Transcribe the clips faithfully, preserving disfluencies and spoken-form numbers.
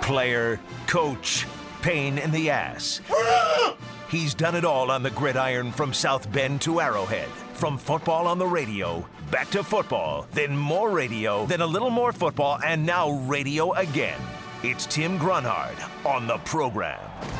player, coach, pain in the ass. He's done it all on the gridiron from South Bend to Arrowhead. From football on the radio, back to football, then more radio, then a little more football, and now radio again. It's Tim Grunhard on the program.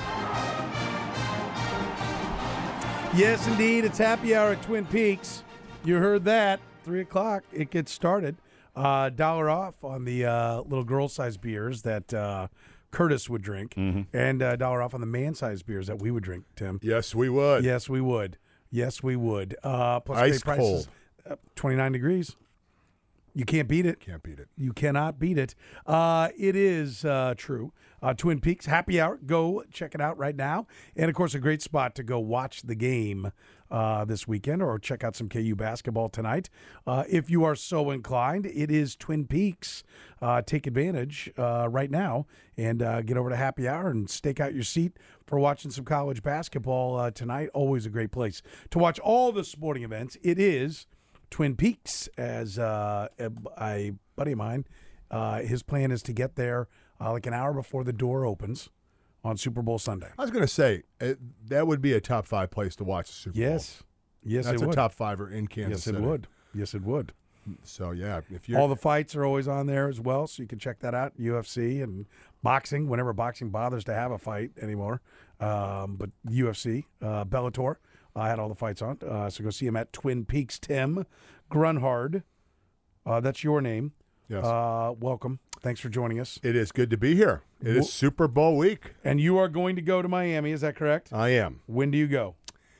Yes, indeed. It's happy hour at Twin Peaks. You heard that. Three o'clock, it gets started. Uh, dollar off on the uh, little girl-sized beers that uh, Curtis would drink, mm-hmm. and a uh, dollar off on the man-sized beers that we would drink, Tim. Yes, we would. Yes, we would. Yes, we would. Uh, plus ice great prices, cold. Uh, twenty-nine degrees. You can't beat it. Can't beat it. You cannot beat it. Uh, it is uh, true. Uh, Twin Peaks happy hour. Go check it out right now. And, of course, a great spot to go watch the game uh, this weekend or check out some K U basketball tonight. Uh, if you are so inclined, it is Twin Peaks. Uh, take advantage uh, right now and uh, get over to happy hour and stake out your seat for watching some college basketball uh, tonight. Always a great place to watch all the sporting events. It is Twin Peaks, as uh, a, a buddy of mine, uh, his plan is to get there uh, like an hour before the door opens on Super Bowl Sunday. I was going to say, it, that would be a top five place to watch the Super Bowl. Yes. Yes, That's it a would. top fiver in Kansas Yes, City. it would. Yes, it would. So, yeah. if you're All the fights are always on there as well, so you can check that out. U F C and boxing, whenever boxing bothers to have a fight anymore. Um, but U F C, uh, Bellator. I had all the fights on, uh, so go see him at Twin Peaks. Tim Grunhard, uh, that's your name. Yes. Uh, welcome. Thanks for joining us. It is good to be here. It is Super Bowl week. And you are going to go to Miami, is that correct? I am. When do you go?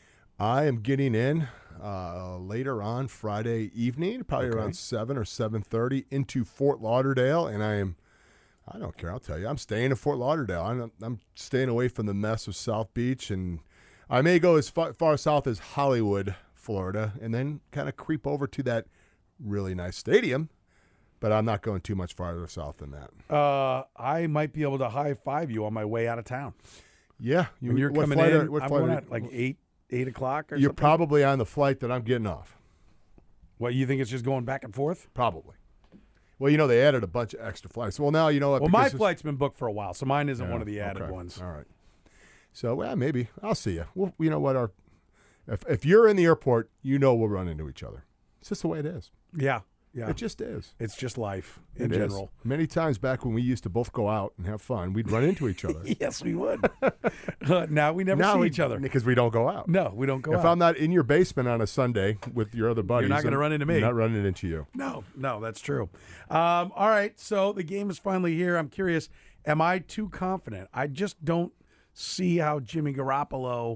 I am getting in uh, later on Friday evening, probably Okay. around seven or seven thirty, into Fort Lauderdale, and I am. I don't care. I'll tell you, I'm staying in Fort Lauderdale. I'm, I'm staying away from the mess of South Beach, and I may go as far, far south as Hollywood, Florida, and then kind of creep over to that really nice stadium. But I'm not going too much farther south than that. Uh, I might be able to high five you on my way out of town. Yeah, you, When you're what coming flight in, are- what I'm flight going are- at like eight, eight o'clock or You're something. probably on the flight that I'm getting off. What, you think it's just going back and forth? Probably. Well, you know, they added a bunch of extra flights. Well, now you know what. Well, my because it's- flight's been booked for a while, so mine isn't Yeah, one of the added okay. ones. All right. So, well, maybe I'll see you. Well, you know what? Our if if you're in the airport, you know we'll run into each other. It's just the way it is. Yeah, yeah. It just is. It's just life in It is. general. Many times back when we used to both go out and have fun, we'd run into each other. Yes, we would. Uh, now we never now see we, each other. because we don't go out. No, we don't go if out. I'm not in your basement on a Sunday with your other buddies, not gonna I'm run into me. Not running into you. No, no, that's true. Um, all right, so the game is finally here. I'm curious, am I too confident? I just don't see how Jimmy Garoppolo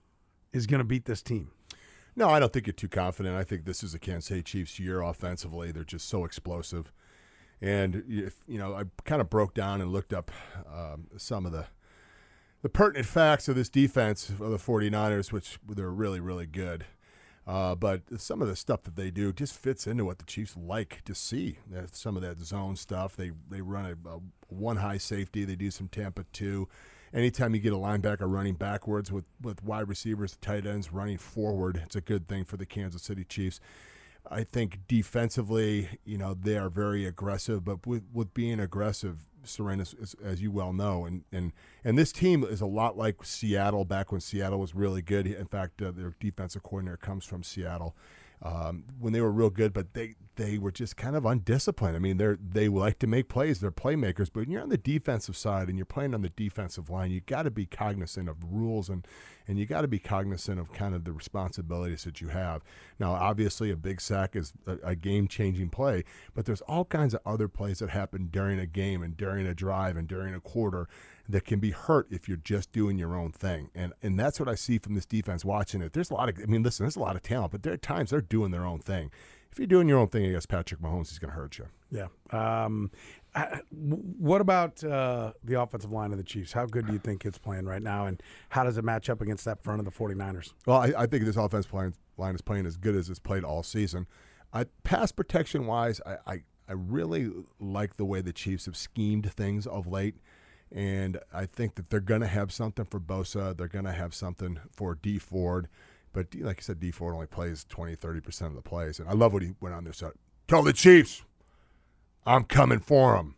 is going to beat this team. No, I don't think you're too confident. I think this is a Kansas City Chiefs year offensively. They're just so explosive. And, if, you know, I kind of broke down and looked up um, some of the the pertinent facts of this defense of the 49ers, which they're really, really good. Uh, but some of the stuff that they do just fits into what the Chiefs like to see. That's some of that zone stuff. They they run a, a one high safety. They do some Tampa two. Anytime you get a linebacker running backwards with, with wide receivers, tight ends running forward, it's a good thing for the Kansas City Chiefs. I think defensively, you know, they are very aggressive, but with, with being aggressive, Serena, as, as you well know, and, and, and this team is a lot like Seattle back when Seattle was really good. In fact, uh, their defensive coordinator comes from Seattle. Um, when they were real good, but they, they were just kind of undisciplined. I mean, they're they like to make plays. They're playmakers, but when you're on the defensive side and you're playing on the defensive line, you got to be cognizant of rules and and you got to be cognizant of kind of the responsibilities that you have. Now, obviously, a big sack is a, a game-changing play, but there's all kinds of other plays that happen during a game and during a drive and during a quarter that can be hurt if you're just doing your own thing. And and that's what I see from this defense watching it. There's a lot of, I mean, listen, there's a lot of talent, but there are times they're doing their own thing. If you're doing your own thing against Patrick Mahomes, he's going to hurt you. Yeah. Um, I, what about uh, the offensive line of the Chiefs? How good do you think it's playing right now, and how does it match up against that front of the 49ers? Well, I, I think this offensive line, line is playing as good as it's played all season. I, pass protection-wise, I, I, I really like the way the Chiefs have schemed things of late. And I think that they're going to have something for Bosa. They're going to have something for D Ford. But like I said, D Ford only plays twenty, thirty percent of the plays. And I love what he went on there. So, tell the Chiefs, I'm coming for them.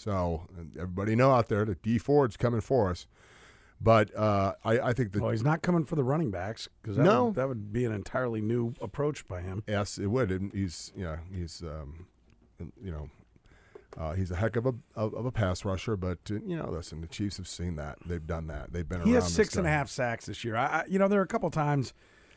So everybody know out there that D Ford's coming for us. But uh, I, I think that well, he's not coming for the running backs because that, no. would, that would be an entirely new approach by him. Yes, it would. And he's yeah, he's um, you know, uh, he's a heck of a of, of a pass rusher. But uh, you know, listen, the Chiefs have seen that. They've done that. They've been he around. has six this and a guy. half sacks this year. I, I, you know, there are a couple times.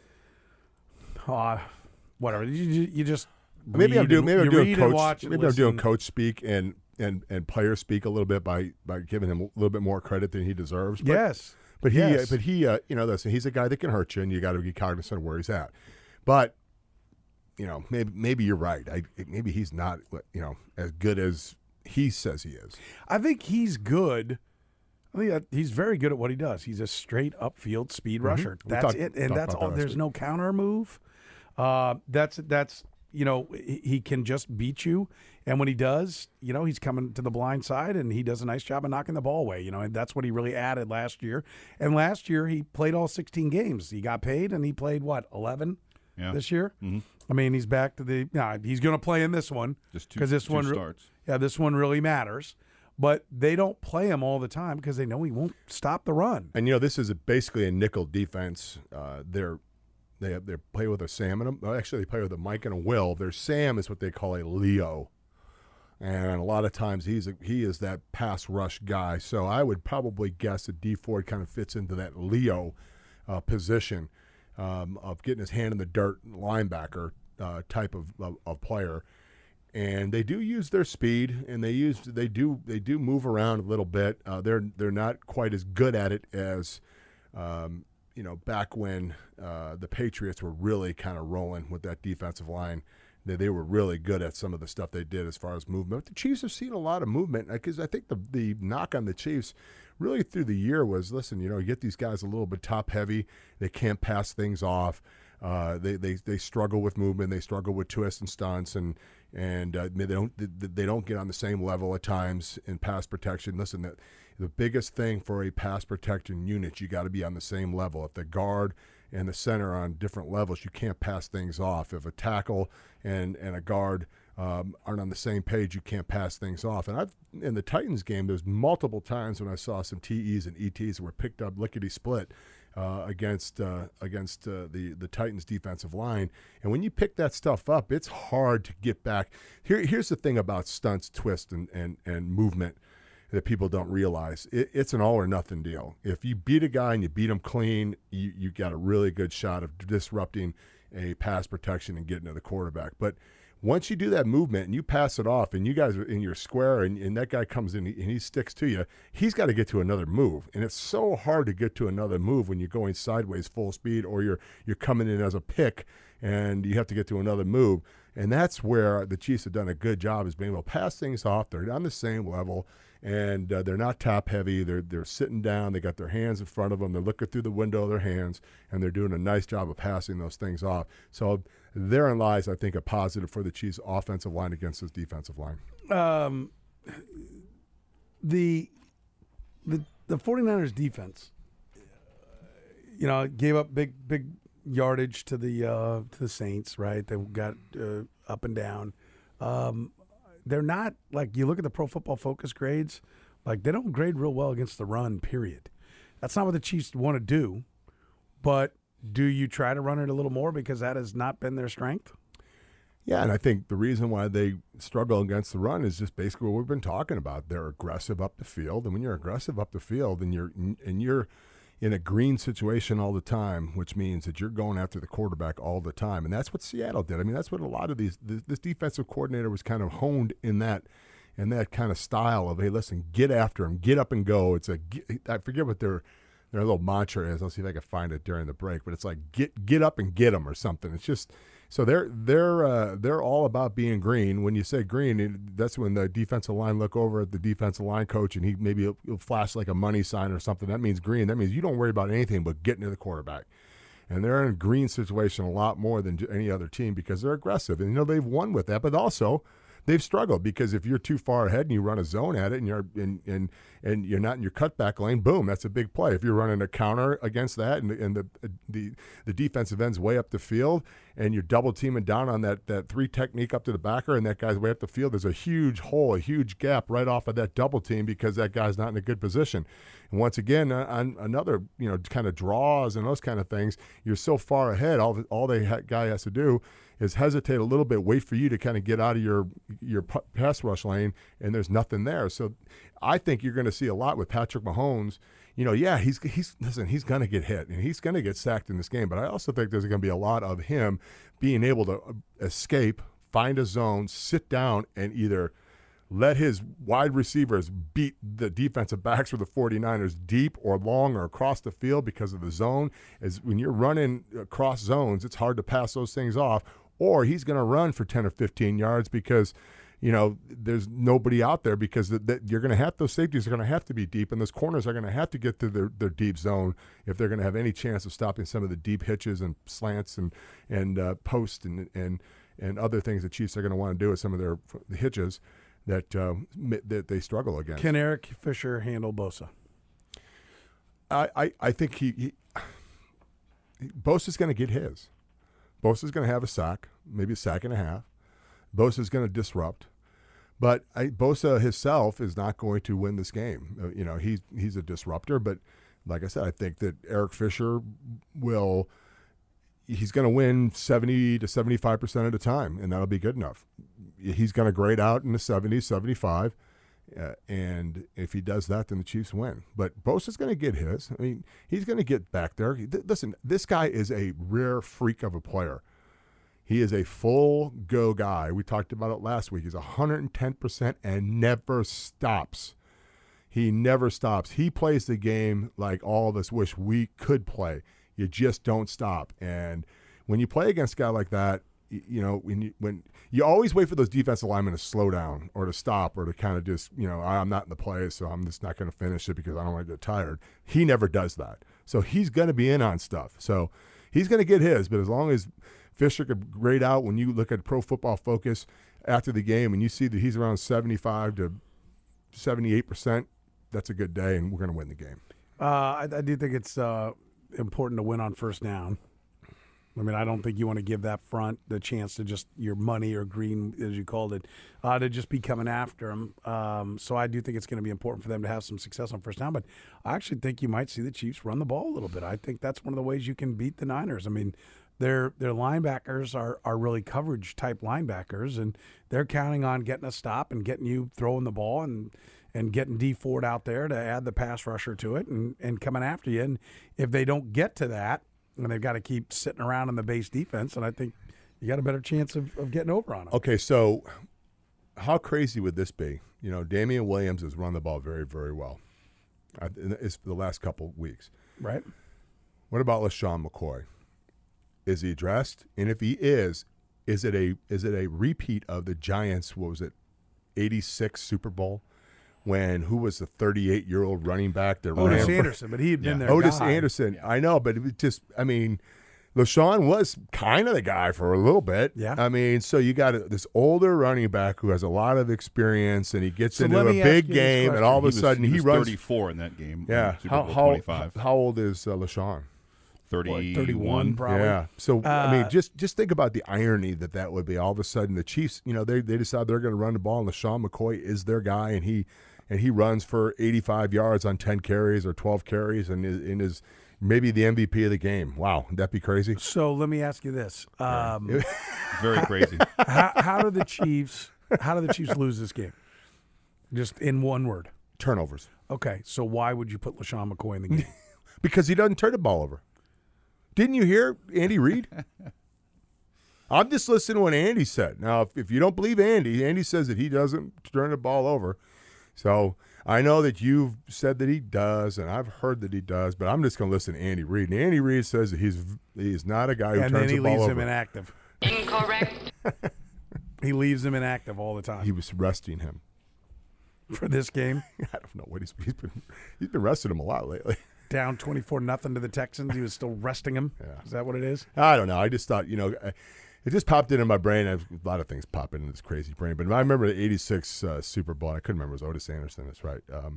Uh, whatever. You, you, you just maybe I'm doing and, maybe I'm doing read coach and watch and maybe I'm doing listen. coach speak and, and, and player speak a little bit by, by giving him a little bit more credit than he deserves. But, Yes. But he, Yes. uh, but he, uh, you know, listen, he's a guy that can hurt you, and you got to be cognizant of where he's at. But, you know, maybe maybe you're right. I, maybe he's not, you know, as good as he says he is. I think he's good. I think that he's very good at what he does. He's a straight upfield speed rusher. We That's talked- it, talked and that's about that all. last There's week. no counter move. Uh, that's that's you know he, he can just beat you, and when he does, you know he's coming to the blind side, and he does a nice job of knocking the ball away. You know, and that's what he really added last year. And last year he played all sixteen games. He got paid, and he played what eleven Yeah. this year. Mm-hmm. I mean, he's back to the. Nah, he's going to play in this one Just two, because this two one re- starts. Yeah, this one really matters. But they don't play him all the time because they know he won't stop the run. And, you know, this is a, basically a nickel defense. Uh, they're They have, they play with a Sam and a, well, actually they play with a Mike and a Will. Their Sam is what they call a Leo, and a lot of times he's a, he is that pass rush guy. So I would probably guess that D Ford kind of fits into that Leo uh, position um, of getting his hand in the dirt, linebacker uh, type of, of, of player. And they do use their speed, and they use they do they do move around a little bit. Uh, they're they're not quite as good at it as. Um, you know, back when uh, the Patriots were really kind of rolling with that defensive line, they, they were really good at some of the stuff they did as far as movement. But the Chiefs have seen a lot of movement because I think the the knock on the Chiefs really through the year was, listen, you know, you get these guys a little bit top heavy. They can't pass things off. Uh, they, they they struggle with movement. They struggle with twists and stunts, and and uh, they don't they don't get on the same level at times in pass protection. Listen, that the biggest thing for a pass protection unit, you got to be on the same level. If the guard and the center are on different levels, you can't pass things off. If a tackle and and a guard um, aren't on the same page, you can't pass things off. And I've in the Titans game, there's multiple times when I saw some T Es and E Ts that were picked up lickety split. Uh, against uh, against uh, the the Titans defensive line, and when you pick that stuff up, it's hard to get back. Here, here's the thing about stunts, twist, and and, and movement that people don't realize. It, it's an all or nothing deal. If you beat a guy and you beat him clean, you you got a really good shot of disrupting a pass protection and getting to the quarterback. But once you do that movement and you pass it off and you guys are in your square and, and that guy comes in and he sticks to you, he's got to get to another move. And it's so hard to get to another move when you're going sideways full speed or you're you're coming in as a pick and you have to get to another move. And that's where the Chiefs have done a good job is being able to pass things off. They're on the same level and uh, they're not top heavy. They're they're sitting down. They got their hands in front of them. They're looking through the window of their hands and they're doing a nice job of passing those things off. So therein lies, I think, a positive for the Chiefs' offensive line against this defensive line. Um, the the the 49ers defense, you know, gave up big big yardage to the uh, to the Saints. Right, they got uh, up and down. Um, they're not like you look at the Pro Football Focus grades, like they don't grade real well against the run. Period. That's not what the Chiefs want to do, but. Do you try to run it a little more because that has not been their strength? Yeah, and I think the reason why they struggle against the run is just basically what we've been talking about. They're aggressive up the field, and when you're aggressive up the field and you're and you're in a green situation all the time, which means that you're going after the quarterback all the time, and that's what Seattle did. I mean, that's what a lot of these this, this defensive coordinator was kind of honed in that in that kind of style of, hey, listen, get after him, get up and go. It's a I forget what their Their little mantra is. I'll see if I can find it during the break. But it's like get get up and get them or something. It's just so they're they're uh, they're all about being green. When you say green, it, that's when the defensive line look over at the defensive line coach and he maybe he'll, he'll flash like a money sign or something. That means green. That means you don't worry about anything but getting to the quarterback. And they're in a green situation a lot more than any other team because they're aggressive. And you know they've won with that, but also they've struggled because if you're too far ahead and you run a zone at it and you're in, and and you're not in your cutback lane, boom, that's a big play. If you're running a counter against that and, and the the the defensive end's way up the field and you're double teaming down on that that three technique up to the backer and that guy's way up the field, there's a huge hole, a huge gap right off of that double team because that guy's not in a good position. And once again, on another, you know, kind of draws and those kind of things, you're so far ahead. All all the ha- guy has to do is hesitate a little bit, wait for you to kind of get out of your your p- pass rush lane, and there's nothing there. So I think you're going to see a lot with Patrick Mahomes. You know, yeah, he's he's listen, he's going to get hit and he's going to get sacked in this game. But I also think there's going to be a lot of him being able to escape, find a zone, sit down, and either let his wide receivers beat the defensive backs for the 49ers deep or long or across the field because of the zone. As when you're running across zones, it's hard to pass those things off. Or he's going to run for ten or fifteen yards because, you know, there's nobody out there because the, the, you're going to have those safeties are going to have to be deep, and those corners are going to have to get to their, their deep zone if they're going to have any chance of stopping some of the deep hitches and slants and and uh, posts and and and other things the Chiefs are going to want to do with some of their hitches that uh, that they struggle against. Can Eric Fisher handle Bosa? I I, I think he, he Bosa's going to get his. Bosa's going to have a sack, maybe a sack and a half. Bosa's going to disrupt. But I, Bosa himself is not going to win this game. Uh, you know, he's, he's a disruptor. But like I said, I think that Eric Fisher will – he's going to win seventy to seventy-five percent of the time, and that'll be good enough. He's going to grade out in the seventies, seventy-five. Uh, and if he does that, then the Chiefs win. But Bosa's going to get his. I mean, he's going to get back there. Th- listen, this guy is a rare freak of a player. He is a full-go guy. We talked about it last week. He's one hundred ten percent and never stops. He never stops. He plays the game like all of us wish we could play. You just don't stop. And when you play against a guy like that, you know, when you when you always wait for those defensive linemen to slow down or to stop or to kind of just, you know, I'm not in the play, so I'm just not going to finish it because I don't want to get tired. He never does that. So he's going to be in on stuff. So he's going to get his, but as long as Fisher could grade out when you look at Pro Football Focus after the game and you see that he's around seventy-five to seventy-eight percent, that's a good day, and we're going to win the game. Uh, I, I do think it's uh, important to win on first down. I mean, I don't think you want to give that front the chance to just your money or green, as you called it, uh, to just be coming after them. Um, so I do think it's going to be important for them to have some success on first down. But I actually think you might see the Chiefs run the ball a little bit. I think that's one of the ways you can beat the Niners. I mean, their their linebackers are, are really coverage-type linebackers, and they're counting on getting a stop and getting you throwing the ball and and getting D Ford out there to add the pass rusher to it and, and coming after you. And if they don't get to that, and they've got to keep sitting around in the base defense, and I think you got a better chance of, of getting over on them. Okay, so how crazy would this be? You know, Damian Williams has run the ball very, very well. It's the last couple of weeks. Right. What about LaShawn McCoy? Is he dressed? And if he is, is it a is it a repeat of the Giants, what was it, eighty-six Super Bowl? When who was the thirty-eight-year-old running back that Otis ran for, Anderson, but he had been yeah. there. Otis guy. Anderson, yeah. I know, but it was just, I mean, LaShawn was kind of the guy for a little bit. Yeah. I mean, so you got a, this older running back who has a lot of experience, and he gets so into a big game, and all of a he was, sudden he, he was runs. thirty-four in that game. Yeah. Super How Bowl how, twenty-five. how old is uh, LaShawn? thirty-one. thirty-one, probably. Yeah. So Uh, I mean, just just think about the irony that that would be. All of a sudden, the Chiefs, you know, they they decide they're going to run the ball, and LaShawn McCoy is their guy, and he and he runs for eighty-five yards on ten carries or twelve carries, and is, and is maybe the M V P of the game. Wow, would that be crazy? So let me ask you this: um, Very crazy. how, how do the Chiefs? How do the Chiefs lose this game? Just in one word. Turnovers. Okay, so why would you put LaShawn McCoy in the game? Because he doesn't turn the ball over. Didn't you hear Andy Reid? I'm just listening to what Andy said. Now, if, if you don't believe Andy, Andy says that he doesn't turn the ball over. So I know that you've said that he does, and I've heard that he does, but I'm just going to listen to Andy Reid. And Andy Reid says that he's he's not a guy who and turns then he the ball leaves over. him inactive. Incorrect. He leaves him inactive all the time He was resting him. for this game. I don't know what he's he's been he's been resting him a lot lately. Down twenty-four nothing to the Texans. He was still resting him. Yeah. Is that what it is? I don't know. I just thought, you know, It just popped into my brain. I've, a lot of things pop into this crazy brain. But I remember the eighty-six uh, Super Bowl. I couldn't remember. It was Otis Anderson. That's right. Um,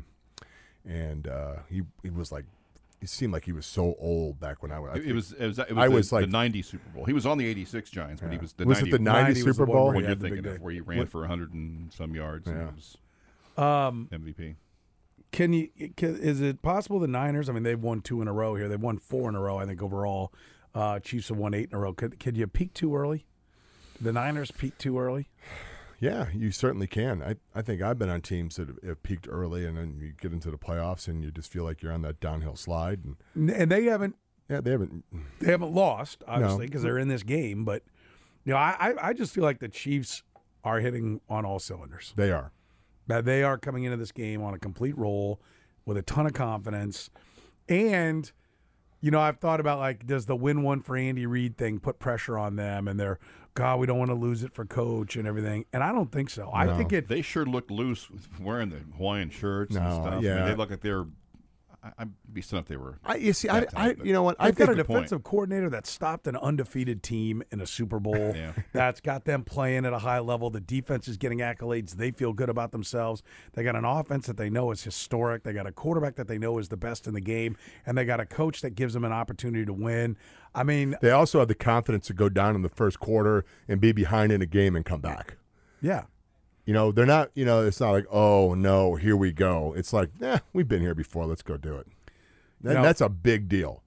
and uh, he he was like, it seemed like he was so old back when I was. I It, it was. It was. It was, I the, was like the ninety Super Bowl. He was on the eighty-six Giants, but yeah. he was the was ninety. it the ninety, ninety was Super the one Bowl? where When he you're had the thinking big of day. where he ran for a hundred and some yards, and Yeah. he was Um, M V P. Can you? Can, is it possible the Niners? I mean, they've won two in a row here. They've won four in a row, I think, overall. Uh, Chiefs have won eight in a row. Could, could you peak too early? Did the Niners peak too early? Yeah, you certainly can. I, I think I've been on teams that have, have peaked early, and then you get into the playoffs, and you just feel like you're on that downhill slide. And And they haven't. yeah, they haven't. They haven't lost, obviously, No. because they're in this game. But you know, I, I I just feel like the Chiefs are hitting on all cylinders. They are. That they are coming into this game on a complete roll with a ton of confidence. And, you know, I've thought about, like, does the win one for Andy Reid thing put pressure on them? And they're, God, we don't want to lose it for coach and everything. And I don't think so. I No. think it. They sure looked loose wearing the Hawaiian shirts and No, stuff. I mean, yeah. they look like they're. I, I'd be stunned if they were. I you see, I, That I type, you know what? I They've got think a good point. defensive coordinator that stopped an undefeated team in a Super Bowl. Yeah. That's got them playing at a high level. The defense is getting accolades. They feel good about themselves. They got an offense that they know is historic. They got a quarterback that they know is the best in the game, and they got a coach that gives them an opportunity to win. I mean, they also have the confidence to go down in the first quarter and be behind in a game and come back. yeah. You know, they're not. You know, it's not like, oh no, here we go. It's like, eh, we've been here before. Let's go do it. That, No. That's a big deal.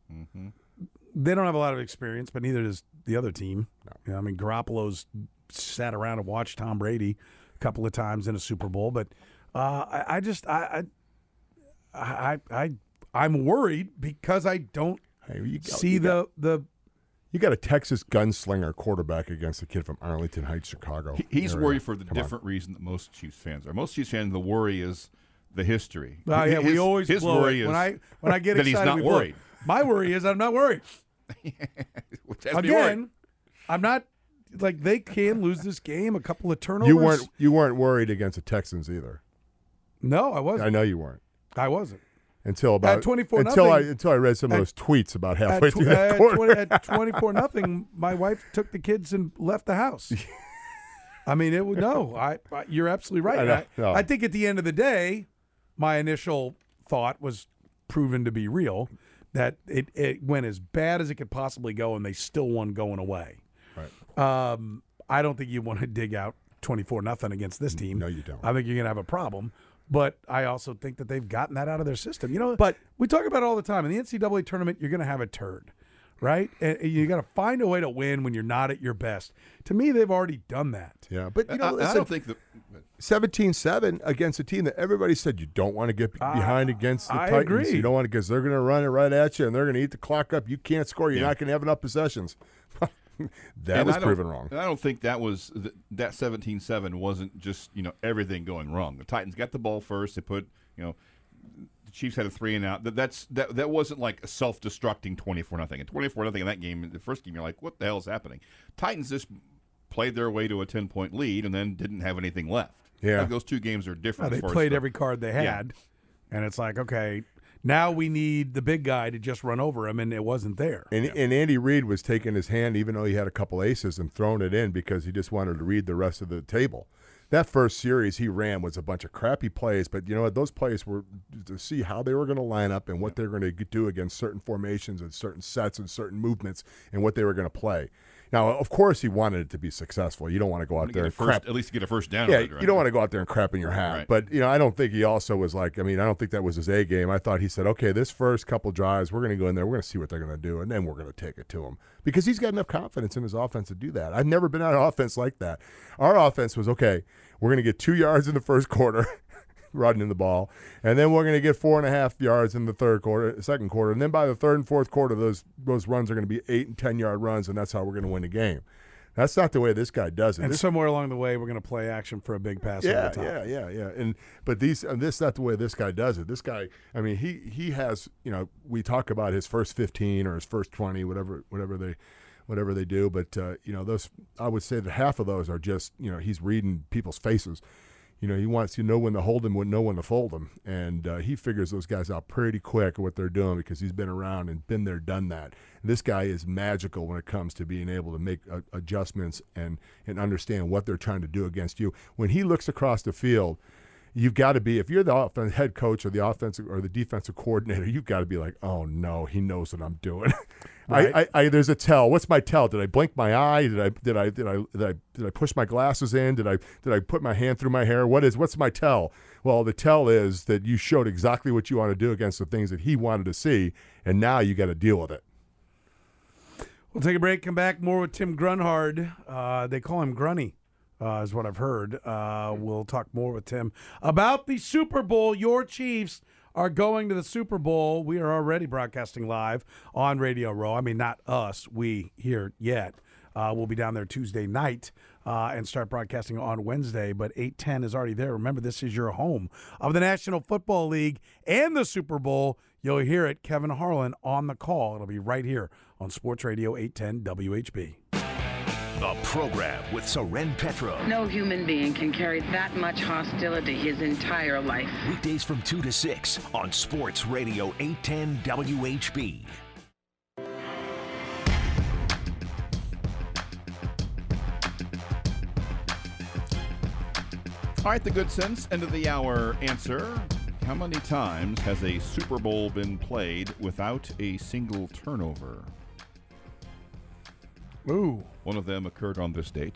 They don't have a lot of experience, but neither does the other team. You know, I mean, Garoppolo's sat around and watched Tom Brady a couple of times in a Super Bowl, but uh, I, I just I, I I I I'm worried because I don't Hey, you go- see you got, the the you got a Texas gunslinger quarterback against a kid from Arlington Heights, Chicago. He, he's area. worried for the Come on. different reason that most Chiefs fans are. Most Chiefs fans, the worry is the history. well, yeah, we His- always his blow worry it. is when I when I get that he's excited. not we blow it. worried. My worry is I'm not worried. Which has me worried. Again, I'm not like they can lose this game. A couple of turnovers. You weren't you weren't worried against the Texans either. No, I wasn't. I know you weren't I wasn't. until about twenty-four until I nothing, until I read some of at- those tweets about At, halfway tw- through that at, quarter. twenty, at twenty-four nothing, my wife took the kids and left the house. I mean, it would no. I, I you're absolutely right. I know, I, no. I think at the end of the day, my initial thought was proven to be real. That it, it went as bad as it could possibly go, and they still won going away. Right. Um, I don't think you want to dig out twenty-four nothing against this team. No, you don't. I think you're going to have a problem. But I also think that they've gotten that out of their system. You know, But- we talk about it all the time. In the N C double A tournament, you're going to have a turd, right? And and you got to find a way to win when you're not at your best. To me, they've already done that. Yeah, but you I, know, I- I listen, don't think that. seventeen seven against a team that everybody said you don't want to get behind against the I Titans. agree. You don't want to because they're going to run it right at you and they're going to eat the clock up. You can't score. You're Yeah. not going to have enough possessions. that and was I don't- proven wrong. and I don't think that was th- that seventeen seven wasn't just you know everything going wrong. The Titans got the ball first. They put you know the Chiefs had a three and out. That that's that that wasn't like a self-destructing twenty-four nothing. And twenty-four nothing in that game, the first game, you're like, what the hell is happening? Titans just played their way to a ten-point lead and then didn't have anything left. Yeah. Like those two games are Uh, different. they as far as played the- every card they Yeah. had. And it's like, okay, now we need the big guy to just run over him, and it wasn't there. And, and Andy Reid was taking his hand, even though he had a couple aces, and throwing it in because he just wanted to read the rest of the table. That first series he ran was a bunch of crappy plays, but you know what? Those plays were to see how they were going to line up and what they were going to do against certain formations and certain sets and certain movements and what they were going to play. Now, of course, he wanted it to be successful. You don't want to go out Get there a and first, crap. at least get a first down. Yeah, with it, right? you don't want to go out there and crap in your hat. Right. But, you know, I don't think he also was like, I mean, I don't think that was his A game. I thought he said, okay, this first couple drives, we're going to go in there, we're going to see what they're going to do, and then we're going to take it to them. Because he's got enough confidence in his offense to do that. I've never been on an offense like that. Our offense was, okay, we're going to get two yards in the first quarter, running the ball, and then we're going to get four and a half yards in the third quarter, second quarter, and then by the third and fourth quarter, those those runs are going to be eight and ten yard runs, and that's how we're going to win the game. That's not the way this guy does it. And This- somewhere along the way, we're going to play action for a big pass over yeah, the top. yeah, yeah, yeah. And but these, and this is not the way this guy does it. This guy, I mean, he he has, you know, we talk about his first fifteen or his first twenty, whatever, whatever they, whatever they do. But uh, you know, those, I would say that half of those are just, you know, he's reading people's faces. You know, he wants to know when to hold him, when know when to fold him, and uh, he figures those guys out pretty quick what they're doing because he's been around and been there, done that. And this guy is magical when it comes to being able to make uh, adjustments and and understand what they're trying to do against you. When he looks across the field, you've got to be, if you're the offense, head coach or the offensive or the defensive coordinator, you've got to be like, oh no, he knows what I'm doing. Right. I, I, I, there's a tell. What's my tell? Did I blink my eye? Did I, did I, did I, did I, did I push my glasses in? Did I, did I put my hand through my hair? What is, what's my tell? Well, the tell is that you showed exactly what you want to do against the things that he wanted to see, and now you got to deal with it. We'll take a break. Come back more with Tim Grunhard. Uh, they call him Grunny. Uh, is what I've heard. Uh, we'll talk more with Tim about the Super Bowl. Your Chiefs are going to the Super Bowl. We are already broadcasting live on Radio Row. I mean, not us, we here yet. Uh, we'll be down there Tuesday night uh, and start broadcasting on Wednesday, but eight ten is already there. Remember, this is your home of the National Football League and the Super Bowl. You'll hear it, Kevin Harlan on the call. It'll be right here on Sports Radio eight ten W H B. The program with Soren Petro. No human being can carry that much hostility his entire life. Weekdays from two to six on Sports Radio eight ten W H B. All right, the good sense, end of the hour answer. How many times has a Super Bowl been played without a single turnover? Ooh. One of them occurred on this date.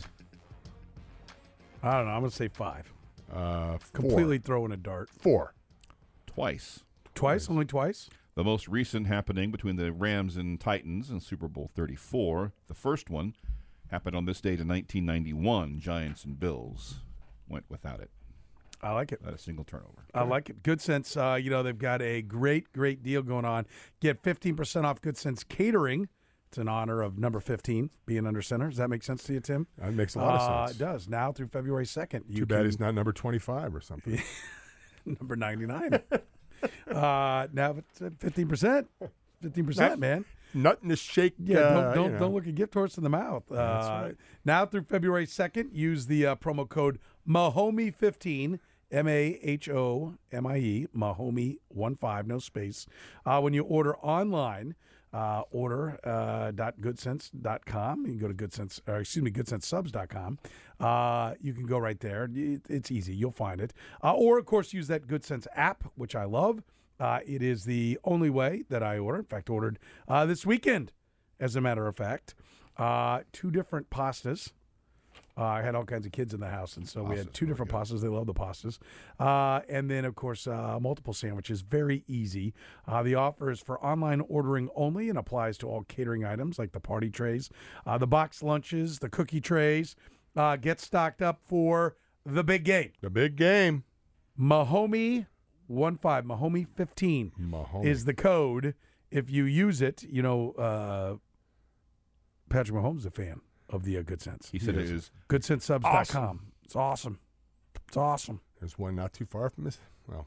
I don't know. I'm going to say five. Uh, four. Completely throwing a dart. Four. Twice. Twice? Only twice? The most recent happening between the Rams and Titans in Super Bowl thirty-four. The first one happened on this date in nineteen ninety-one. Giants and Bills went without it. I like it. Not a single turnover. I like it. Good Sense, uh, you know, they've got a great, great deal going on. Get fifteen percent off Good Sense Catering. It's in honor of number fifteen being under center. Does that make sense to you, Tim? That makes a lot uh, of sense. It does. Now through February second. Too bad he's not number twenty-five or something. number ninety-nine. uh, now it's at fifteen percent. fifteen percent, man. Nothing to shake. Yeah, uh, don't don't, you know. don't look a gift horse in the mouth. Uh, That's right. Now through February second, use the uh, promo code Mahomie fifteen, M A H O M I E, Mahomie one five, no space. Uh, when you order online, uh, order uh, dot goodsense dot com. You can go to goodsense, or excuse me, goodsense subs dot com. Uh, you can go right there. It, it's easy. You'll find it. Uh, or, of course, use that GoodSense app, which I love. Uh, it is the only way that I order. In fact, ordered uh, this weekend, as a matter of fact. Uh, two different pastas. Uh, I had all kinds of kids in the house, and so we had Pastas two were different good. pastas. They love the pastas. Uh, and then, of course, uh, multiple sandwiches. Very easy. Uh, the offer is for online ordering only and applies to all catering items like the party trays, uh, the box lunches, the cookie trays. Uh, get stocked up for the big game. The big game. Mahomie one five, Mahomie fifteen Mahomie. is the code. If you use it, you know, uh, Patrick Mahomes is a fan of the uh, Good Sense. He said Yes. it is. good sense subs dot com. It's awesome. It's awesome. There's one not too far from this. Well,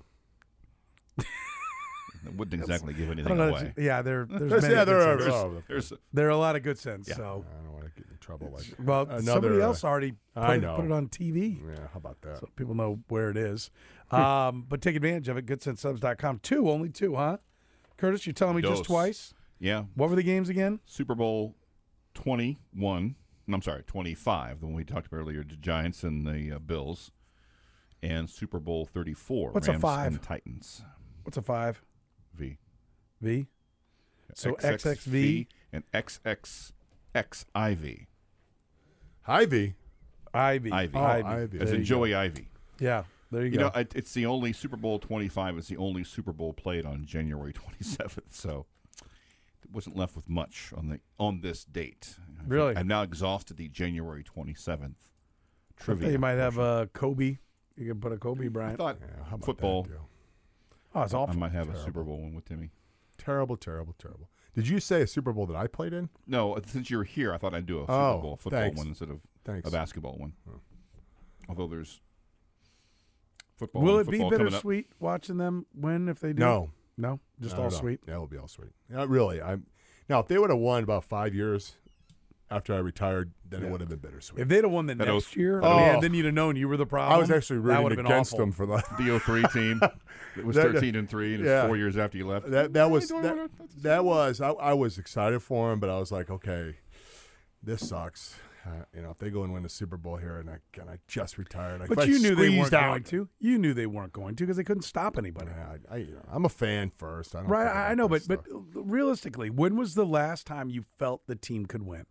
It wouldn't exactly give I don't anything know, away. yeah, there, there's There's- many yeah, there good are- sense. oh, There's There are a lot of good sense. So, I don't want to get in trouble like well, another, somebody uh, else already put, I it, know. put it on T V. Yeah, how about that? So people know where it is. Um, but take advantage of it. good sense subs dot com. Two, only two, huh? Curtis, you're telling me Dos. just twice? Yeah. What were the games again? Super Bowl twenty-one. No, I'm sorry, twenty-five, the one we talked about earlier, the Giants and the uh, Bills. And Super Bowl thirty-four, What's a Rams five? and Titans. What's a five? V. V? So X X V X X V and X X X I V. Ivy. Ivy. Ivy. Oh, Ivy. Ivy. As There in you Joey Ivy. Yeah, there you, You go. know, it, it's the only Super Bowl twenty-five is the only Super Bowl played on January twenty-seventh, so it wasn't left with much on the on this date. Really? I've now exhausted the January twenty-seventh I trivia. thought you might have portion. uh, Kobe. You can put a Kobe I Bryant. thought Yeah, how about football. That deal? Oh, it's I awful. might have Terrible. a Super Bowl one with Timmy. Terrible, terrible, terrible. Did you say a Super Bowl that I played in? No, uh, since you're here, I thought I'd do a Super Oh, Bowl football thanks. one instead of Thanks. a basketball one. Oh. Although there's football. Will and it be football coming up. bittersweet watching them win if they do? No. No? Just Not all at sweet? Yeah, it'll be all sweet. Yeah, really. I'm now if they would have won about five years after I retired, then it would have been bittersweet. If they'd have won the That next was- year, Oh. man, then you'd have known you were the problem. I was actually That would've rooting been against awful. them for the The oh three team that was That- thirteen and three, and it's yeah. four years after you left. that. That was Hey, that, don't- that's- that was I, I was excited for him, but I was like, okay, this sucks. Uh, you know, if they go and win the Super Bowl here, and I and I just retired, like, if But I you knew they weren't squeezed out, going to. You knew they weren't going to because they couldn't stop anybody. Yeah, I, I, you know, I'm a fan first. I don't Right, care I I about know, this but but stuff. realistically, when was the last time you felt the team could win?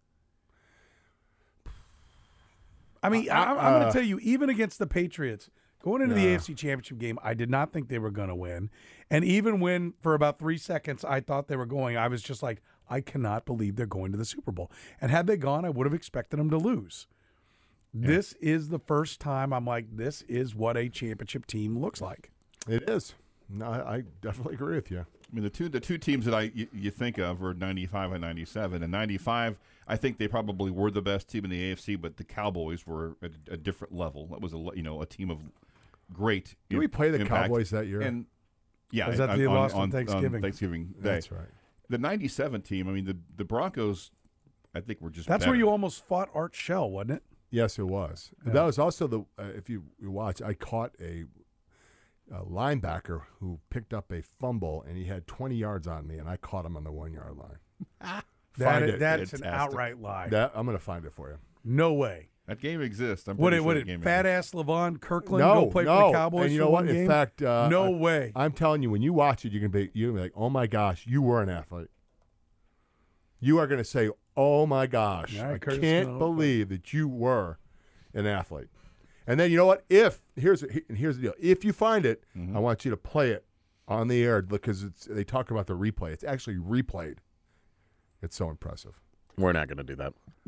I mean, I, I'm going to uh, tell you, even against the Patriots, going into the Yeah. A F C Championship game, I did not think they were going to win. And even when, for about three seconds, I thought they were going, I was just like, I cannot believe they're going to the Super Bowl. And had they gone, I would have expected them to lose. This is the first time I'm like, this is what a championship team looks like. It is. No, I, I definitely agree with you. I mean, the two the two teams that I you, you think of are ninety-five and ninety-seven. And ninety-five, I think they probably were the best team in the A F C, but the Cowboys were at a different level. That was a you know a team of great. Did im- we play the impact. Cowboys that year? And yeah, Was that on, the on, loss on on Thanksgiving? on Thanksgiving Day. That's right. The ninety-seven team. I mean, the the Broncos. I think were just. That's better. where you almost fought Art Shell, wasn't it? Yes, it was. That was also the. Uh, if you, you watch, I caught a, a linebacker who picked up a fumble, and he had twenty yards on me, and I caught him on the one yard line. That Find is, it. that is an Fantastic. outright lie. That I'm going to find it for you. No way. That game exists. I'm What pretty did, sure what that did game fat exists. ass Levon Kirkland No, go play no. for the Cowboys and you for know one what? game? In fact, uh, no I, way. I'm telling you, when you watch it, you're going to be you're gonna be like, oh my gosh, you were an athlete. You are going to say, oh my gosh, All right, I Curtis can't Snow. believe that you were an athlete. And then you know what? If here's and here's the deal. If you find it, Mm-hmm. I want you to play it on the air because it's they talk about the replay. It's actually replayed. It's so impressive. We're not going to do that.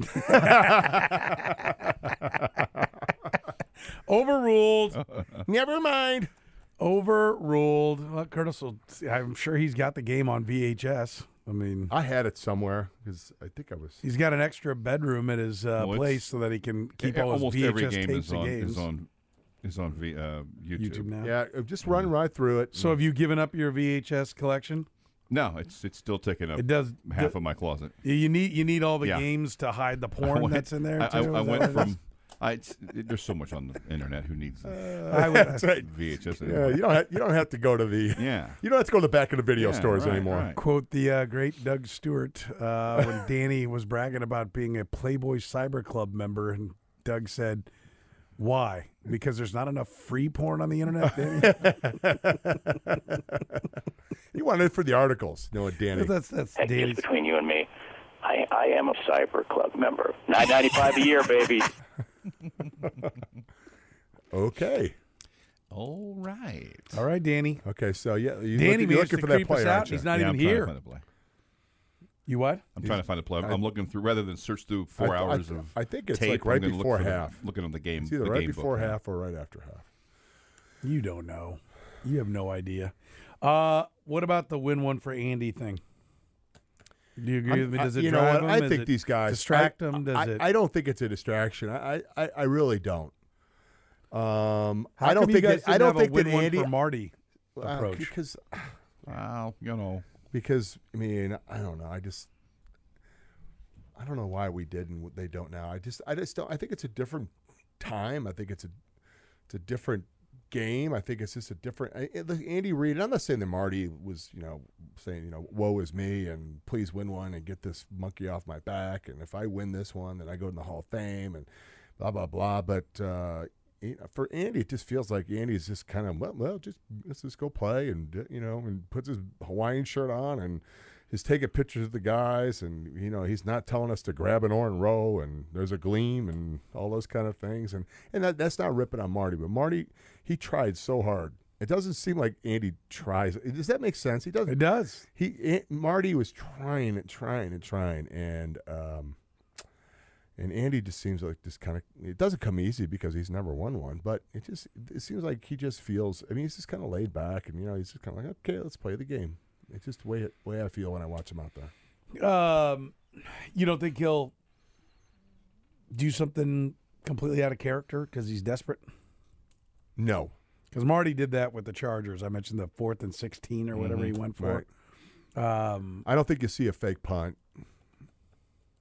Overruled. Never mind. Overruled. Well, Curtis will. I'm sure he's got the game on V H S. I mean, I had it somewhere because I think I was. he's got an extra bedroom at his uh, No, it's- place so that he can keep Yeah, all his almost V H S every game tapes is of on, games. is on is on v, uh, YouTube. YouTube now. Yeah, just run right through it. So have you given up your V H S collection? No, it's it's still taking up It does. half do- of my closet. You need you need all the Yeah. games to hide the I porn went- that's in there. I, too? I, Is I that went what it is? from. I, it's, it, there's so much on the internet. Who needs I would, That's right. V H S Yeah, anymore? you don't have, you don't have to go to the Yeah. you don't have to go to the back of the video Yeah, stores right, anymore. right. quote the uh, great Doug Stewart uh, when Danny was bragging about being a Playboy Cyber Club member, and Doug said, "Why? Because there's not enough free porn on the internet." Danny? You wanted it for the articles, you know what, Danny? that's that's Hey, Danny's. just between you and me, I, I am a Cyber Club member. nine ninety-five a year, baby. Okay. All right. All right, Danny. Okay, so yeah, you Danny look, you're managed looking to for that creep us player, out. aren't you? He's not Yeah, I'm even trying to here. find a play. You what? I'm trying to find a play. I'm looking through rather than search through I four th- I hours th- of. I think it's tape, like right I'm gonna look before for the- half. looking on the game. It's either the right game before book now. half or right after half. You don't know. You have no idea. Uh, what about the win one for Andy thing? Do you agree I'm- with me? Does I- it you know drive what? him? I Does think it these guys distract I, them? Does I, it? I don't think it's a distraction. I I, I really don't. Um, How I don't come think you guys that, I didn't don't have think a win that one Andy for Marty uh, approach? because Well, you know. because I mean I don't know. I just I don't know why we did and they don't now. I just I just don't. I think it's a different time. I think it's a it's a different game. I think it's just a different. I, I- look, Andy Reid. I'm not saying that Marty was you know saying you know woe is me and please win one and get this monkey off my back and if I win this one then I go in the Hall of Fame and blah blah blah. But uh, you know, for Andy, it just feels like Andy's just kind of well, well, just let's just go play and you know and puts his Hawaiian shirt on and. He's taking pictures of the guys, and you know he's not telling us to grab an oar and row, and there's a gleam, and all those kind of things, and and that, that's not ripping on Marty, but Marty he tried so hard. It doesn't seem like Andy tries. Does that make sense? He doesn't. It does. He An- Marty was trying and trying and trying, and um, and Andy just seems like this kind of. It doesn't come easy because he's never won one, but it just it seems like he just feels. I mean, he's just kind of laid back, and you know he's just kind of like, okay, let's play the game. It's just the way it, way I feel when I watch him out there. Um, you don't think he'll do something completely out of character because he's desperate? No, Because Marty did that with the Chargers. I mentioned the fourth and sixteen or whatever he went for. Right. Um, I don't think you see a fake punt.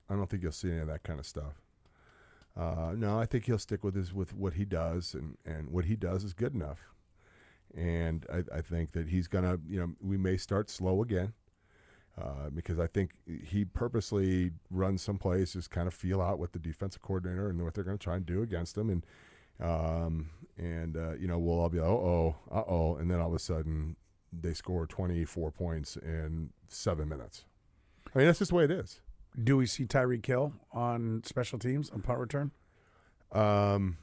I don't think you'll see any of that kind of stuff. Uh, no, I think he'll stick with his with what he does, and, and what he does is good enough. And I, I think that he's gonna, you know, we may start slow again, uh, because I think he purposely runs some plays, just kind of feel out what the defensive coordinator and what they're going to try and do against him, and um, and uh, you know, we'll all be like, uh oh, uh oh, and then all of a sudden they score twenty-four points in seven minutes. I mean, that's just the way it is. Do we see Tyreek Hill on special teams on punt return? Um,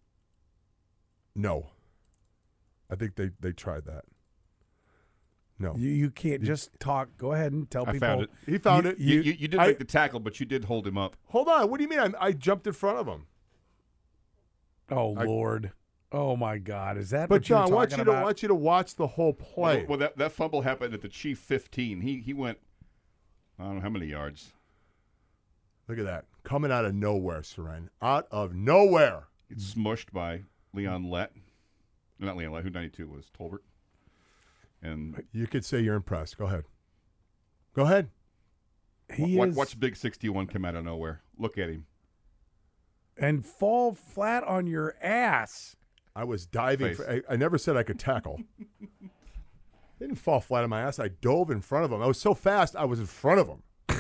no. I think they, they tried that. No. You you can't just talk. Go ahead and tell I people. found it. He found You- it. You, you, you did I- make the tackle, but you did hold him up. Hold on. What do you mean? I, I jumped in front of him. Oh, I- Lord. Oh, my God. Is that But what you were John, I want talking you to about? want you to watch the whole play. Well, well that, that fumble happened at the Chief fifteen. He he went, I don't know how many yards. Look at that. Coming out of nowhere, Seren. Out of nowhere. It's smushed by Leon Lett. Not Leon Lett, who ninety-two was, Tolbert. And You could say you're impressed. Go ahead. Go ahead. He watch, is, watch Big sixty-one come out of nowhere. Look at him. and fall flat on your ass. I was diving. Face. For, I, I never said I could tackle. Didn't fall flat on my ass. I dove in front of him. I was so fast, I was in front of him.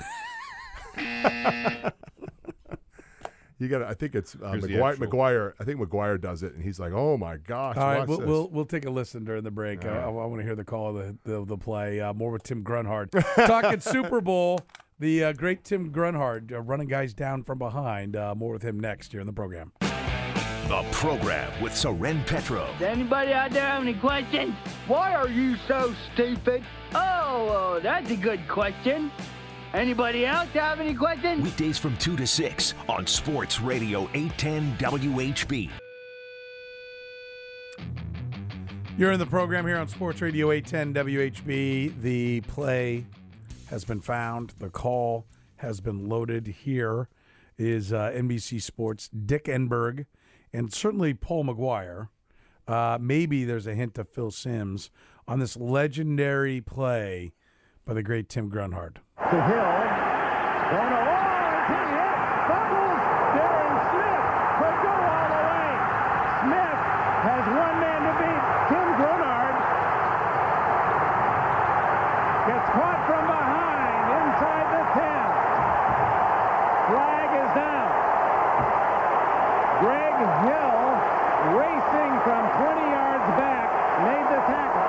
You got. I think it's uh, Here's the McGuire, actual- McGuire. I think McGuire does it, and he's like, "Oh my gosh!" All right, watch we'll, this." we'll we'll take a listen during the break. All I, right. I, want to hear the call of the the, the play. Uh, more with Tim Grunhard talking Super Bowl. The uh, great Tim Grunhard uh, running guys down from behind. Uh, more with him next here in the program. The program with Soren Petro. Does anybody out there have any questions? Why are you so stupid? Oh, oh, that's a good question. Anybody else have any questions? Weekdays from two to six on Sports Radio eight ten W H B. You're in the program here on Sports Radio eight ten W H B. The play has been found. The call has been loaded. Here is uh, N B C Sports' Dick Enberg and certainly Paul McGuire. Uh, maybe there's a hint of Phil Simms on this legendary play by the great Tim Grunhard. To Hill. Going to oh, he hit. Fumbles. Darren Smith could go all the way. Smith has one man to beat. Tim Grunhard gets caught from behind inside the ten. Flag is down. Greg Hill, racing from twenty yards back, made the tackle.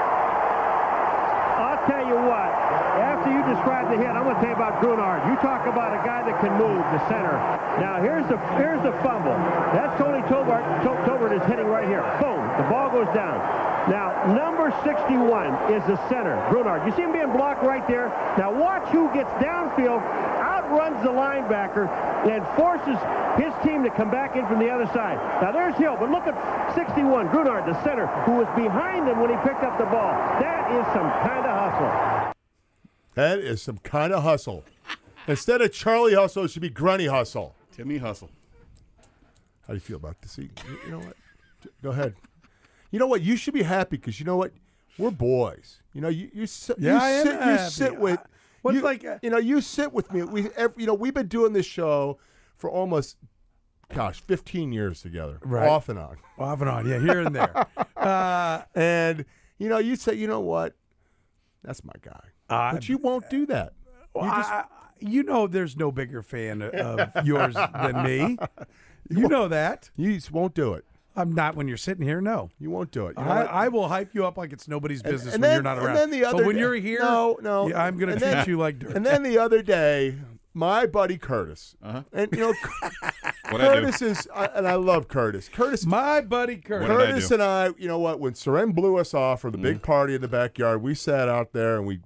I'll tell you what. After you describe the hit, I'm going to tell you about Grunhard. You talk about a guy that can move, the center. Now, here's the here's the fumble. That's Tony Tolbert. To- Tolbert is hitting right here. Boom. The ball goes down. Now, number sixty-one is the center, Grunhard. You see him being blocked right there? Now, watch who gets downfield, outruns the linebacker, and forces his team to come back in from the other side. Now, there's Hill, but look at sixty-one, Grunhard, the center, who was behind him when he picked up the ball. That is some kind of hustle. That is some kind of hustle. Instead of Charlie Hustle, it should be Grunny Hustle. Timmy Hustle. How do you feel about this? You, you know what? Go ahead. You know what? You should be happy because you know what? We're boys. You know, you you, sit, Yeah, you I am sit you happy. sit with. I- what's you, like a- you know, you sit with me. We every, you know we've been doing this show for almost, gosh, fifteen years together, Right. off and on. Off and on, yeah, here and there. Uh, And you know, you say, you know what? That's my guy. Uh, but you won't do that. Well, You just- I, I- you know there's no bigger fan of yours than me. You know that. You just won't do it. I'm not when you're sitting here, no. You won't do it. You know I, what? I will hype you up like it's nobody's And- business and when then- you're not and around. then the other but when day- you're here, no, no. yeah, I'm going to And treat then- you like dirt. And then the other day, my buddy Curtis, Uh-huh. and you know, What I do? Curtis is, uh, and I love Curtis. Curtis, My buddy Kurt. What did I Curtis do? and I, you know what? When Seren blew us off for the big party in the backyard, we sat out there and we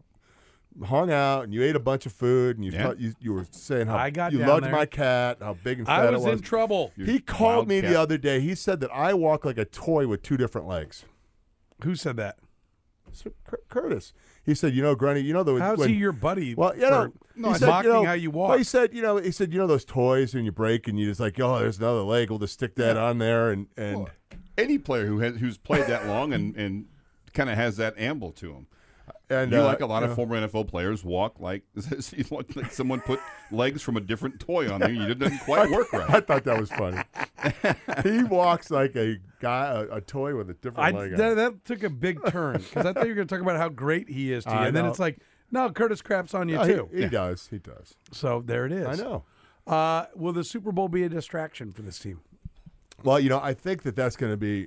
hung out, and you ate a bunch of food, and you Yeah. thought you, you were saying how I got you down loved there. my cat, how big and I fat was it was. in trouble. He called me the Wildcat. other day. He said that I walk like a toy with two different legs. Who said that? So, Cur- Curtis. He said, you know, Grunny, you know the How's when, he your buddy? Well, you know, for he said, mocking you know, how you Well, walk? he said, you know, he said, you know, those toys and you break and you just like, oh, there's another leg. We'll just stick that on there and and Well, any player who has who's played that long and, and kind of has that amble to him. And you, uh, like a lot you of know, former N F L players, walk like you look like someone put legs from a different toy on you. It doesn't quite work right. I thought that was funny. He walks like a guy, a, a toy with a different I, leg. that, on it. that took a big turn because I thought you were going to talk about how great he is to you, I and then know. it's like, no, Curtis craps on you No, too. He, he does. He does. So there it is. I know. Uh, will the Super Bowl be a distraction for this team? Well, you know, I think that that's going to be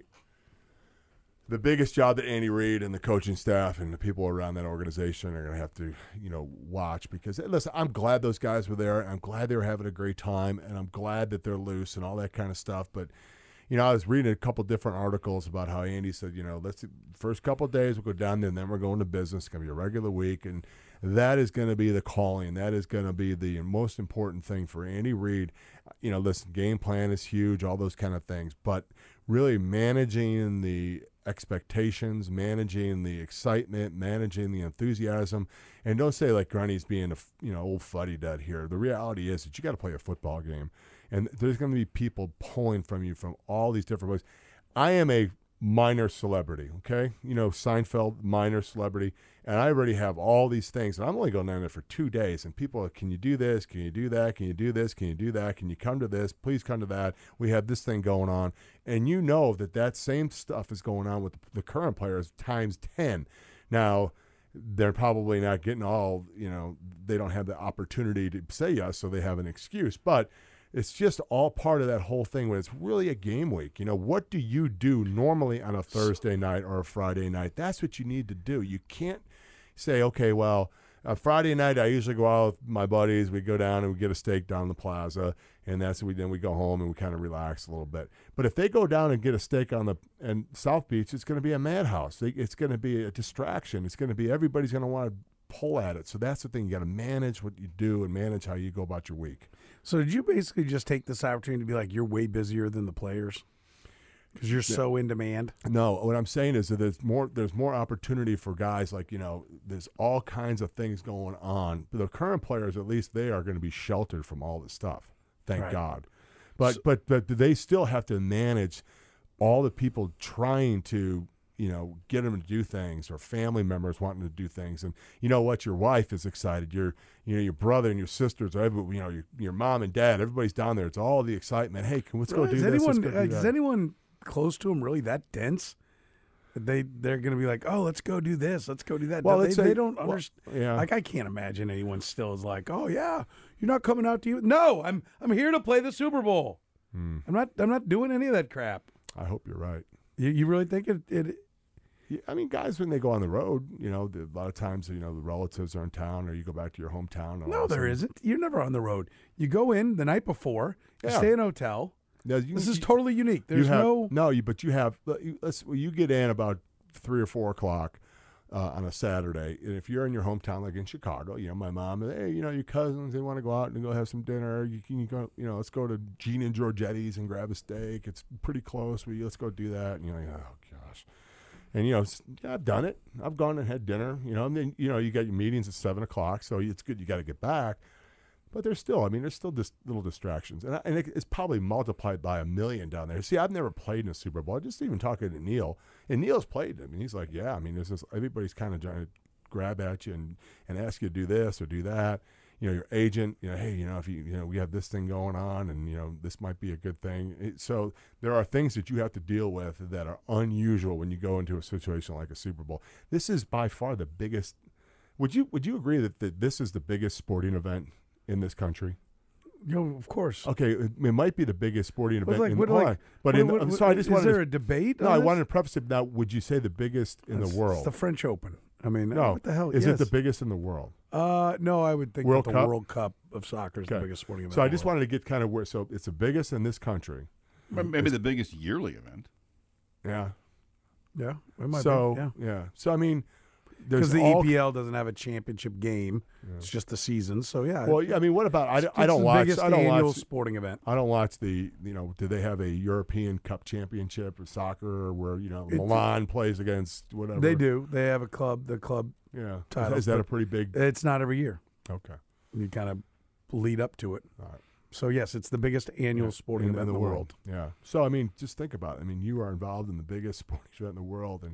the biggest job that Andy Reid and the coaching staff and the people around that organization are going to have to, you know, watch. Because, listen, I'm glad those guys were there. I'm glad they were having a great time, and I'm glad that they're loose and all that kind of stuff. But, you know, I was reading a couple different articles about how Andy said, you know, let's first couple of days we'll go down there, and then we're going to business. It's going to be a regular week, and that is going to be the calling. That is going to be the most important thing for Andy Reid. You know, listen, game plan is huge, all those kind of things, but really managing the expectations, managing the excitement, managing the enthusiasm, and don't say like Granny's being a you know old fuddy-dud here. The reality is that you got to play a football game, and there's going to be people pulling from you from all these different ways. I am a minor celebrity, okay? You know, Seinfeld, minor celebrity, and I already have all these things, and I'm only going down there for two days, and people are, can you do this? Can you do that? Can you do this? Can you do that? Can you come to this? Please come to that. We have this thing going on, and you know that that same stuff is going on with the current players times ten. Now, they're probably not getting all, you know, they don't have the opportunity to say yes, so they have an excuse, but it's just all part of that whole thing when it's really a game week. You know, what do you do normally on a Thursday night or a Friday night? That's what you need to do. You can't say, okay, well, uh, Friday night I usually go out with my buddies. We go down and we get a steak down the plaza, and that's we then we go home and we kind of relax a little bit. But if they go down and get a steak on the and South Beach, it's going to be a madhouse. It's going to be a distraction. It's going to be everybody's going to want to pull at it. So that's the thing. You got to manage what you do and manage how you go about your week. So did you basically just take this opportunity to be like, you're way busier than the players because you're Yeah. so in demand? No, what I'm saying is that there's more there's more opportunity for guys like, you know, there's all kinds of things going on. The current players, at least they are going to be sheltered from all this stuff. Thank Right. God. But So- but but they still have to manage all the people trying to, you know, get them to do things, or family members wanting to do things. And you know what? Your wife is excited. Your, you know, your brother and your sisters, or every, you know, your, your mom and dad, everybody's down there. It's all the excitement. Hey, can, let's go do is this. anyone, let's go uh, do is that. anyone close to them really that dense? That They they're going to be like, oh, let's go do this, let's go do that. Well, No, they, let's say- they don't well, understand. yeah. Like I can't imagine anyone still is like, oh yeah, you're not coming out to you. No, I'm I'm here to play the Super Bowl. Hmm. I'm not I'm not doing any of that crap. I hope you're right. You, you really think it, it? Yeah, I mean, guys, when they go on the road, you know, the, a lot of times, you know, the relatives are in town, or you go back to your hometown. and all No, of a there sudden- isn't. You're never on the road. You go in the night before. You Yeah. stay in a hotel. Now, you- This is you- totally unique. There's you have, no. no, you, but you have. you- Let's well, you get in about three or four o'clock uh, on a Saturday, and if you're in your hometown, like in Chicago, you know, my mom, hey, you know, your cousins, they want to go out and go have some dinner. You can you go, you know, let's go to Gene and Georgetti's and grab a steak. It's pretty close. We let's go do that. And you're like, oh gosh. And, you know, s- yeah, I've done it. I've gone and had dinner, you know, and then, you know, you got your meetings at seven o'clock, so it's good. You got to get back. But there's still, I mean, there's still just little distractions. And, I, and it, it's probably multiplied by a million down there. See, I've never played in a Super Bowl. Just even talking to Neil. And Neil's played. I mean, he's like, yeah, I mean, there's this, everybody's kind of trying to grab at you and, and ask you to do this or do that. You know, your agent, you know, hey, you know, if you, you know, we have this thing going on and, you know, this might be a good thing. It, so there are things that you have to deal with that are unusual when you go into a situation like a Super Bowl. This is by far the biggest. Would you, would you agree that, that this is the biggest sporting event in this country? You know, of course. Okay, it, it might be the biggest sporting But event like, in what, hold like, on. But what- in, what- I'm what- sorry, I just is wanted there to, a debate? No, on I this? wanted to preface it. Now, would you say the biggest in It's- the world? It's the French Open. I mean, no, what the hell? is yes. it the biggest in the world? Uh, no, I would think World that the Cup? World Cup of soccer is the Okay. biggest sporting event. So I in the just world. wanted to get kind of where. So it's the biggest in this country. Maybe the biggest yearly event. Yeah. Yeah, it might So be. Yeah. yeah. So I mean, there's Because the all, E P L doesn't have a championship game; it's just the season. So yeah, Well, I mean, what about I, it's I don't the watch. biggest I don't annual watch. sporting event. I don't watch the. You know, do they have a European Cup championship of soccer where you know It- Milan plays against whatever? They do. They have a club. The club. Yeah. titles, Is that a but- pretty big? It's not every year. Okay. You kind of lead up to it. All right. So yes, it's the biggest annual Yeah, sporting in, event in the world. Yeah. So I mean, just think about it. I mean, you are involved in the biggest sporting event in the world, and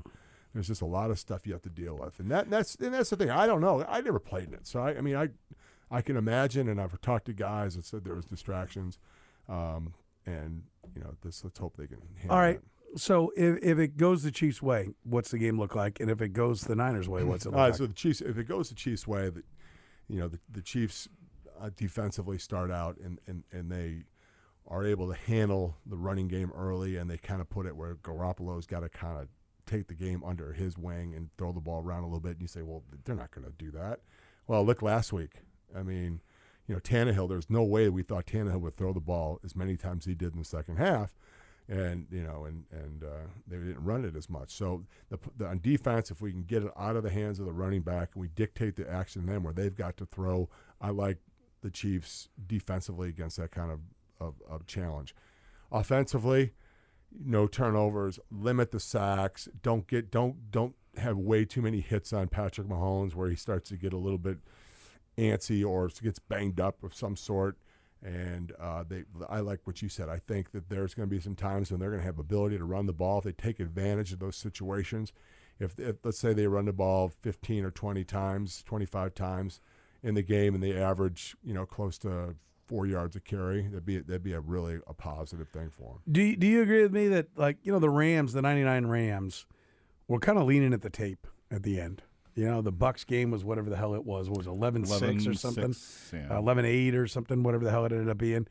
There's just a lot of stuff you have to deal with, and that that's and that's the thing. I don't know. I never played in it, so I, I mean, I I can imagine, and I've talked to guys that said there was distractions, um, and you know, this. Let's hope they can handle All right. that. So if if it goes the Chiefs' way, what's the game look like? And if it goes the Niners' way, what's it look All right, like? so the Chiefs, if it goes the Chiefs' way, the, you know, the, the Chiefs uh, defensively start out and, and, and they are able to handle the running game early, and they kind of put it where Garoppolo's got to kind of take the game under his wing and throw the ball around a little bit. And you say, well, they're not going to do that. Well, look last week. I mean, you know, Tannehill, there's no way we thought Tannehill would throw the ball as many times as he did in the second half. And, you know, and, and uh, they didn't run it as much. So the, the, on defense, if we can get it out of the hands of the running back and we dictate the action to them where they've got to throw, I like the Chiefs defensively against that kind of, of, of challenge. Offensively, no turnovers, limit the sacks, don't get don't don't have way too many hits on Patrick Mahomes where he starts to get a little bit antsy or gets banged up of some sort. And uh, they, I like what you said. I think that there's going to be some times when they're going to have ability to run the ball if they take advantage of those situations. If, if let's say they run the ball fifteen or twenty times, twenty-five times in the game, and they average, you know, close to four yards a carry, that'd be that'd be a really a positive thing for them. Do you, do you agree with me that, like, you know, the Rams, the ninety-nine Rams, were kind of leaning at the tape at the end? You know, the Bucs game was whatever the hell it was. What was it, eleven six or something? Yeah. eleven eight or something, whatever the hell it ended up being.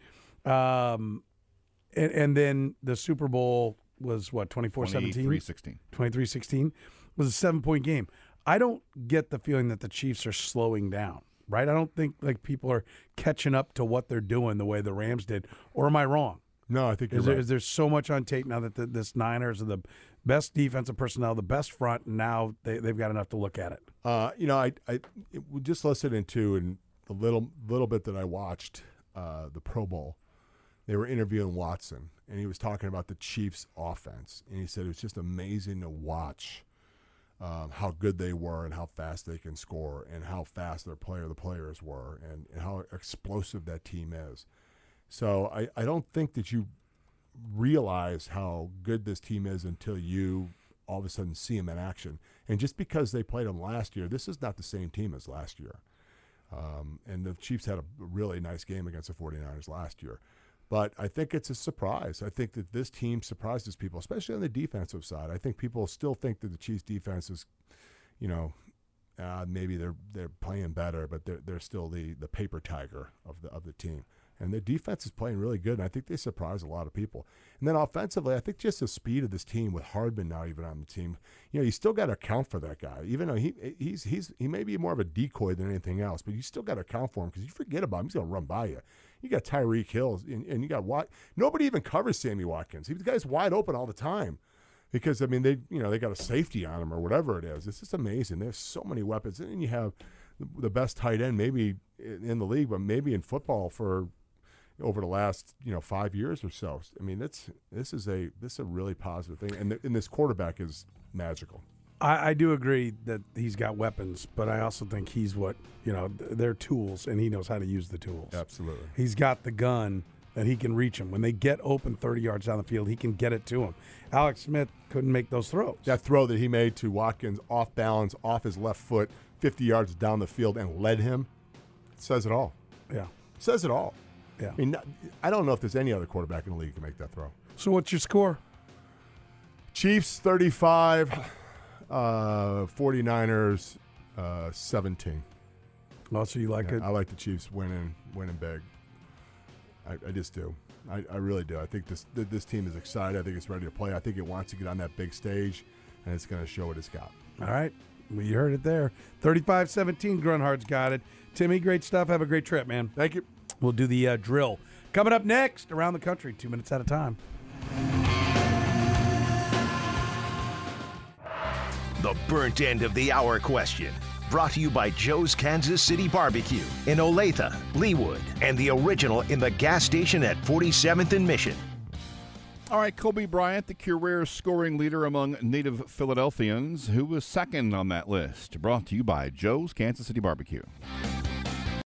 Um, and, and then the Super Bowl was, what, twenty-four seventeen? twenty-three sixteen. twenty-three sixteen. It was a seven-point game. I don't get the feeling that the Chiefs are slowing down, right? I don't think, like, people are catching up to what they're doing the way the Rams did. Or am I wrong? No, I think you're Is there, right. is there so much on tape now that the, this Niners are the best defensive personnel, the best front, and now they, they've got enough to look at it? Uh, you know, I, I it, just listening to and the little little bit that I watched uh, the Pro Bowl, they were interviewing Watson, and he was talking about the Chiefs' offense, and he said it was just amazing to watch um, how good they were and how fast they can score and how fast their player the players were and, and how explosive that team is. So I, I don't think that you realize how good this team is until you all of a sudden see them in action. And just because they played them last year, this is not the same team as last year. Um, and the Chiefs had a really nice game against the forty-niners last year. But I think it's a surprise. I think that this team surprises people, especially on the defensive side. I think people still think that the Chiefs defense is, you know, uh, maybe they're they're playing better, but they're they're still the, the paper tiger of the of the team. And the defense is playing really good, and I think they surprise a lot of people. And then offensively, I think just the speed of this team with Hardman now even on the team, you know, you still got to account for that guy. Even though he he's he's he may be more of a decoy than anything else, but you still got to account for him because you forget about him, he's going to run by you. You got Tyreek Hill, and, and you got Wat. Nobody even covers Sammy Watkins. He, the guy's wide open all the time because I mean they you know they got a safety on him or whatever it is. It's just amazing. There's so many weapons, and then you have the best tight end maybe in the league, but maybe in football for over the last, you know, five years or so. I mean, it's this is a this is a really positive thing, and, the, and this quarterback is magical. I, I do agree that he's got weapons, but I also think he's what, you know, they're tools, and he knows how to use the tools. Absolutely. He's got the gun that he can reach them. When they get open thirty yards down the field, he can get it to them. Alex Smith couldn't make those throws. That throw that he made to Watkins off balance, off his left foot, fifty yards down the field, and led him, says it all. Yeah. Says it all. Yeah. I mean, I don't know if there's any other quarterback in the league who can make that throw. So what's your score? Chiefs thirty-five, uh, forty-niners uh, seventeen. Oh, so you like Yeah, it? I like the Chiefs winning, winning big. I, I just do. I, I really do. I think this this team is excited. I think it's ready to play. I think it wants to get on that big stage, and it's going to show what it's got. All right. Well, you heard it there. thirty-five seventeen, Grunhard's got it. Timmy, great stuff. Have a great trip, man. Thank you. We'll do the uh, drill. Coming up next, around the country, two minutes at a time. The burnt end of the hour question. Brought to you by Joe's Kansas City Barbecue in Olathe, Leawood, and the original in the gas station at forty-seventh and Mission. All right, Kobe Bryant, the career scoring leader among native Philadelphians, who was second on that list. Brought to you by Joe's Kansas City Barbecue.